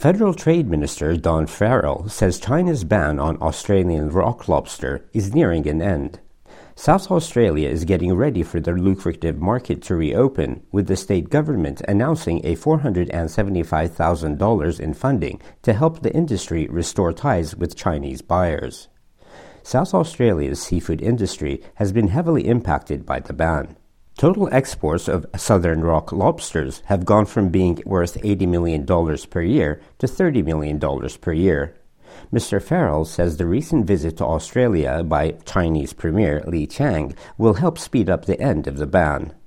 Federal Trade Minister Don Farrell says China's ban on Australian rock lobster is nearing an end. South Australia is getting ready for their lucrative market to reopen, with the state government announcing a $475,000 in funding to help the industry restore ties with Chinese buyers. South Australia's seafood industry has been heavily impacted by the ban. Total exports of southern rock lobsters have gone from being worth $80 million per year to $30 million per year. Mr. Farrell says the recent visit to Australia by Chinese Premier Li Qiang will help speed up the end of the ban.